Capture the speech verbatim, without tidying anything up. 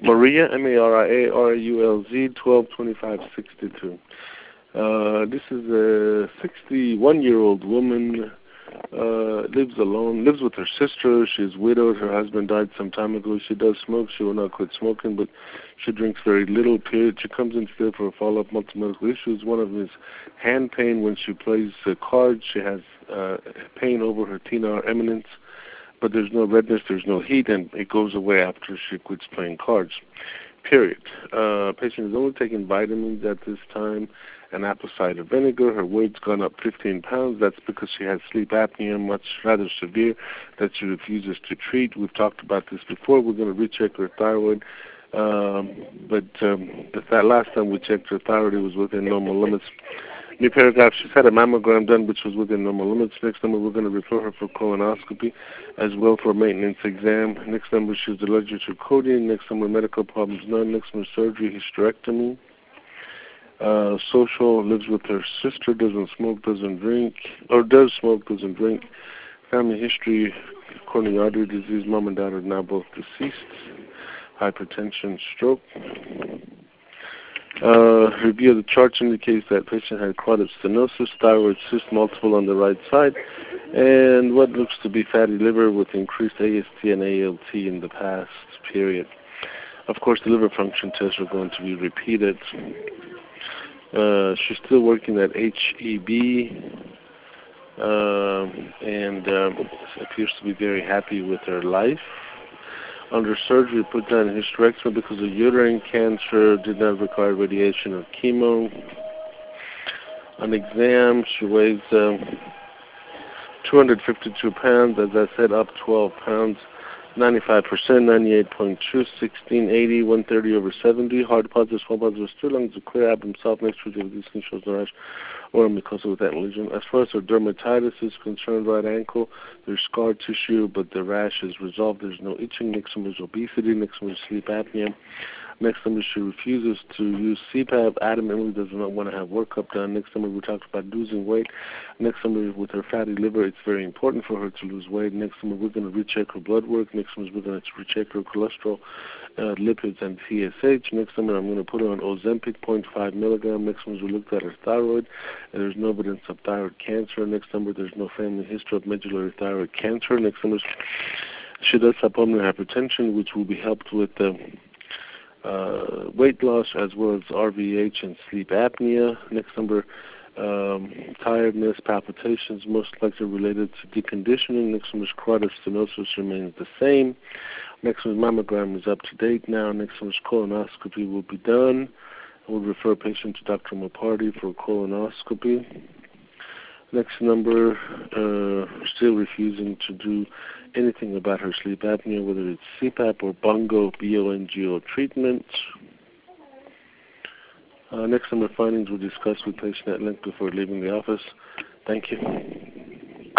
Maria, M A R I A R A U L Z, twelve twenty-five sixty-two. Uh, this is a sixty-one-year-old woman, uh, lives alone, lives with her sister. She's widowed. Her husband died some time ago. She does smoke. She will not quit smoking, but she drinks very little, period. She comes in today for a follow-up multi-medical issues. One of them is hand pain when she plays uh, cards. She has uh, pain over her thenar eminence, but there's no redness, there's no heat, and it goes away after she quits playing cards, period. Uh, patient is only taking vitamins at this time and apple cider vinegar. Her weight's gone up fifteen pounds. That's because she has sleep apnea, much rather severe, that she refuses to treat. We've talked about this before. We're going to recheck her thyroid. Um, but um, that last time we checked her thyroid, it was within normal limits. New paragraph, she's had a mammogram done, which was within normal limits. Next number, we're going to refer her for colonoscopy as well for maintenance exam. Next number, she's allergic to codeine. Next number, medical problems, none. Next number, surgery, hysterectomy. Uh, social, lives with her sister, doesn't smoke, doesn't drink, or does smoke, doesn't drink. Family history, coronary artery disease, mom and dad are now both deceased. Hypertension, stroke. Uh, review of the charts indicates that patient had cardiac stenosis, thyroid cyst multiple on the right side, and what looks to be fatty liver with increased A S T and A L T in the past period. Of course, the liver function tests are going to be repeated. Uh, she's still working at H E B, uh, and um, appears to be very happy with her life. Under surgery, put down a hysterectomy because of uterine cancer, did not require radiation or chemo. On exam, she weighs um, two hundred fifty-two pounds, as I said, up twelve pounds, ninety-five percent, ninety-eight point two, sixteen eighty, one thirty over seventy, hard deposits, small deposits, two lungs, a clear abdomen, soft next to the skin shows no rash or mucosa with that lesion. As far as her dermatitis is concerned, right ankle, there's scar tissue, but the rash is resolved. There's no itching. Next one is obesity. Next one is sleep apnea. Next number, she refuses to use C PAP, adamantly does not want to have workup done. Next number, we talked about losing weight. Next number, with her fatty liver, it's very important for her to lose weight. Next number, we're going to recheck her blood work. Next number, we're going to recheck her cholesterol, uh, lipids, and T S H. Next number, I'm going to put her on Ozempic, zero point five milligram. Next number, we looked at her thyroid, and there's no evidence of thyroid cancer. Next number, there's no family history of medullary thyroid cancer. Next number, she does have pulmonary hypertension, which will be helped with the uh, Uh, weight loss as well as R V H and sleep apnea. Next number, um, tiredness, palpitations, most likely related to deconditioning. Next number, cardiac stenosis remains the same. Next one's mammogram is up to date now. Next one's colonoscopy will be done. We'll refer patient to Doctor Moparty for colonoscopy. Next number, uh, still refusing to do anything about her sleep apnea, whether it's C PAP or Bongo, B O N G O treatment. Uh, next number, findings we'll discuss with patient at length before leaving the office. Thank you.